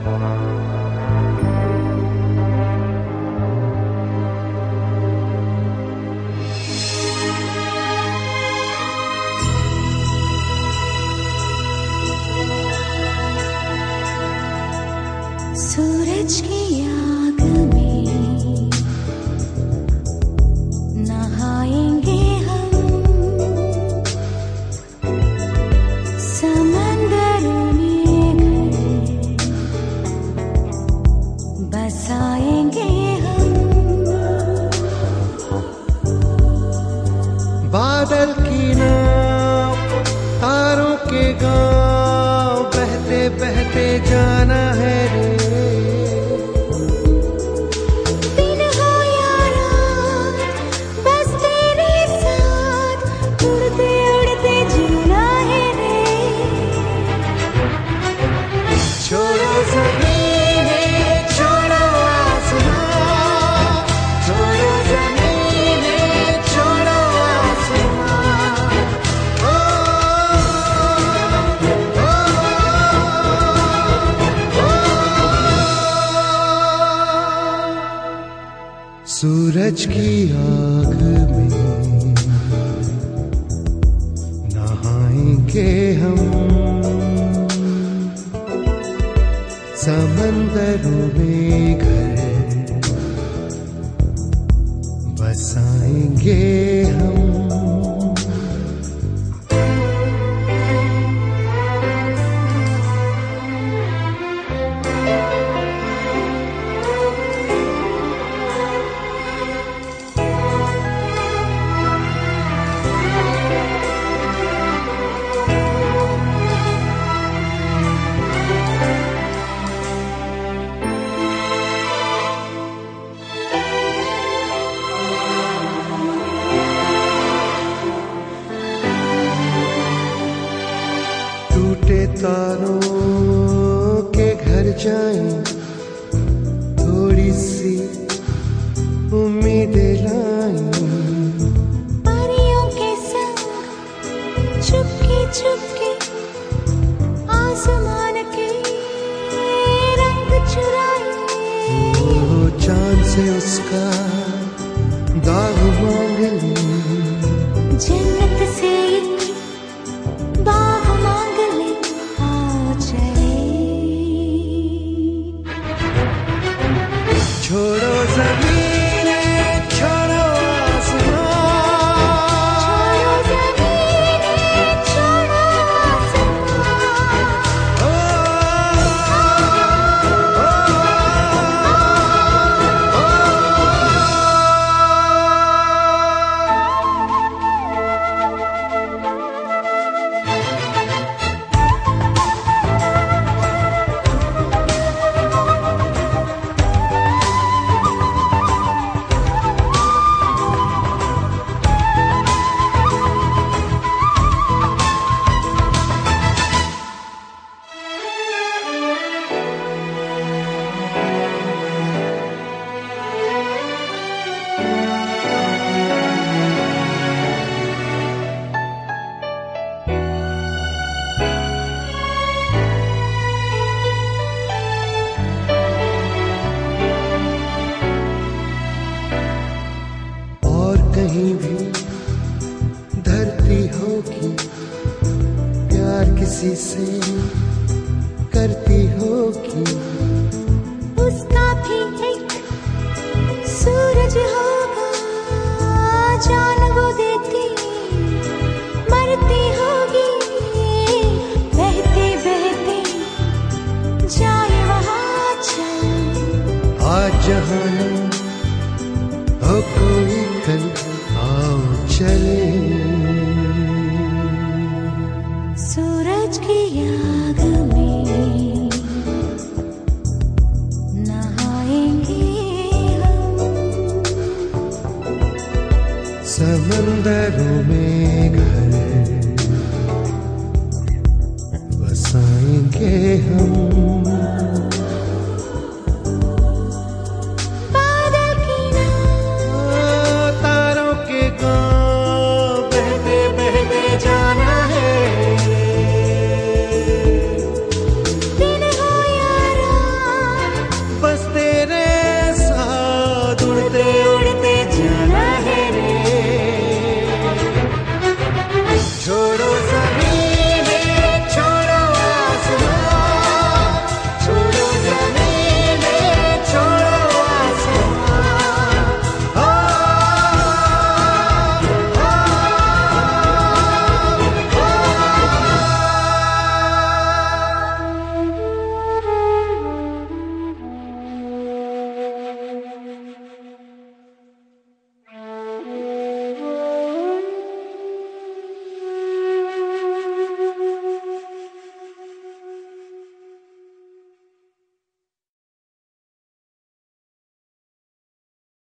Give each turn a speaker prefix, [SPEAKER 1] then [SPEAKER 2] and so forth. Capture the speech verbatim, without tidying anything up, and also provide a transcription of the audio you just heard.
[SPEAKER 1] सूरज की आग में नहाएंगे हम, समंदर में घर बसाएंगे हम।
[SPEAKER 2] बादल की नाव तारों के गांव बहते बहते जाना है रे। सूरज की आग में नहाएंगे हम, समंदरों में घर बसाएंगे हम। टूटे तारों के घर जाएं, थोड़ी सी उम्मीदें लाएं।
[SPEAKER 1] परियों के संग चुपके चुपके आसमान के रंग चुराए।
[SPEAKER 2] वो चांद से उसका दाग मांग ले,
[SPEAKER 1] जन्नत से एक बाग मांग ले, आओ चले।
[SPEAKER 2] छोड़ो ज़मीने छोड़ो आसमां,
[SPEAKER 1] छोड़ो ज़मीने छोड़ो आसमां।
[SPEAKER 2] ओ, ओ, कहीं भी धरती होगी प्यार किसी से करती होगी।
[SPEAKER 1] उसका भी एक सूरज होगा, जान वो देती मरती होगी। बहते बहते जाए वहाँ चल,
[SPEAKER 2] आज जहाँ हो कोई कल आओ चले।
[SPEAKER 1] सूरज की आग में नहाएंगे हम,
[SPEAKER 2] समंदरों में घर